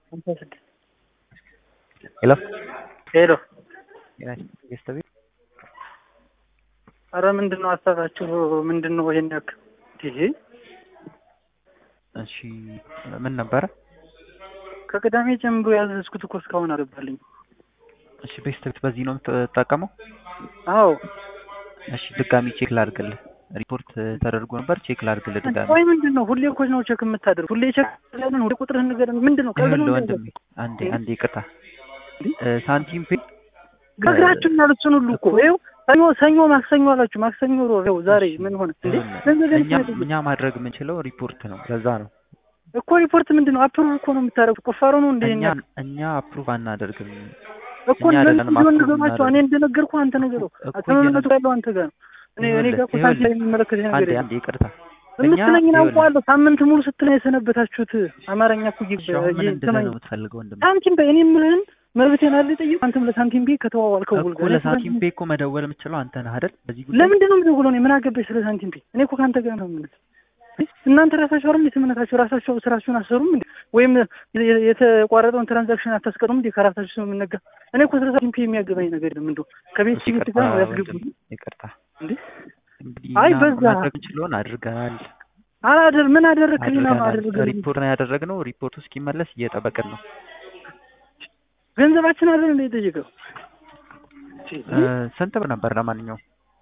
Hello. ሄሎ የስተቤ አረ ምንድነው አሳታችሁ? ምንድነው ይሄን ያክ ይሄ? እሺ ምን ነበር? ከቅዳሜ ጀምሮ ያዘዝኩት እኮ እስካሁን አልገባልኝ። እሺ ቤስት በዚህ ነው የምትጠቀመው? አዎ። እሺ ድጋሚ ቼክ ላድርግልህ። ሪፖርት ተደርጎ ነበር፣ ቼክ ላድርግልህ ድጋሚ። ወይ ምንድነው ሁሌ እኮ ነው ቼክ የምታደርጉ? ሁሌ ቼክ ያለን ሁሌ ቁጥርህን ንገረን። ምንድነው ቀልድ ነው ወንድሜ? አንዴ ይቅርታ። ሳንቲም ፔ ግራችሁና ለሱን ሁሉ እኮ ይኸው ሰኞ ማክሰኞ አላችሁ። ማክሰኞ ነው ዛሬ ምን ሆነ እንዴ? እኛ ማድረግ የምንችለው ሪፖርት ነው። ለዛ ነው እኮ ሪፖርት ምንድነው? አፕሩቭ እኮ ነው የምታደርጉት። ቁፋሮ ነው እንዴ? እኛ አፕሩቭ አናደርግም እኮ ለምን እንደነገርኩህ እኔ እንደነገርኩህ አንተ ነገረው አትመለከቱ ያለው አንተ ጋር እኔ ጋር ኮንታክት ላይ የሚመለከት ነገር አንዴ ይቅርታ። እኛ አውቀዋለሁ። ሳምንት ሙሉ ስትል የሰነበታችሁት አማርኛ እኮ ነው የምትፈልገው ወንድሜ? ሳንቲም በይ እኔ የምልህን መብቴን አለ ጠይቅ። አንተም ለሳንቲም ቤ ከተዋዋልከው እኮ ለሳንቲም ቤ እኮ መደወል የምትችለው አንተ ነህ አይደል? በዚህ ጉዳይ ለምንድን ነው የምትደውለው? እኔ ምን አገባኝ ስለ ሳንቲም ቤ? እኔ እኮ ካንተ ጋር ነው የምልህ። እናንተ ራሳችሁ አይደል የትምነታችሁ? ራሳችሁ ስራችሁን አሰሩም እንዴ? ወይም የተቋረጠውን ትራንዛክሽን አታስቀሩም እንዴ ከራሳችሁ ሰው የምንነጋ? እኔ እኮ ስለ ሳንቲም ቤ የሚያገባኝ ነገር የለም። እንደው ከቤት ሲቪት ጋር ነው ያስገቡኝ። ይቅርታ እንዴ እንግዲህ አይ በዛ ማድረግ እንችላለን አድርገናል። ምን አደረክልኝ ነው አደረግልኝ? ሪፖርት ነው ያደረግነው። ሪፖርቱ እስኪመለስ እየጠበቅን ነው። ገንዘባችን አለን እንደ ጠይቀው። ስንት ብር ነበር? ለማንኛውም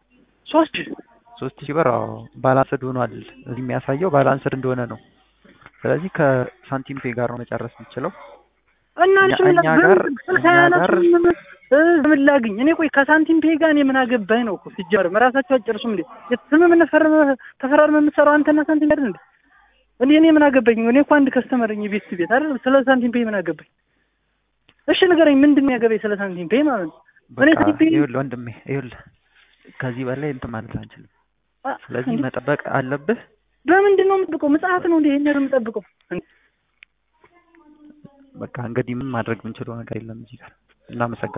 3000 ብር። ባላንስድ ሆኗል። እዚህ የሚያሳየው ባላንስድ እንደሆነ ነው። ስለዚህ ከሳንቲም ፔ ጋር ነው መጨረስ የምችለው። እና እኛ ጋር ምን ላግኝ እኔ? ቆይ ከሳንቲም ፔ ጋር እኔ ምን አገባኝ ነው እኮ ሲጀመር። ራሳችሁ አጨርሱም እንዴ? ስምምነት ተፈራርመን የምትሰራው አንተና ሳንቲም አይደል እንዴ? እኔ ምን አገባኝ? እኔ እኮ አንድ ከስተመር ነኝ ቤት አይደል? ስለ ሳንቲም ፔ ምን አገባኝ? እሺ ንገረኝ፣ ምንድን ነው ያገባኝ ስለ ሳንቲም ፔ ማለት ነው? እኔ ሳንቲም ፔ ይኸውልህ ወንድሜ፣ ይኸውልህ ከዚህ በላይ እንትን ማለት አንችልም። ስለዚህ መጠበቅ አለብህ። በምንድን ነው የምጠብቀው? መጽሐፍ ነው እንዴ ይሄን የምጠብቀው? በቃ እንግዲህ ምን ማድረግ የምንችለው ነገር የለም እዚህ ጋር። እናመሰግናለን።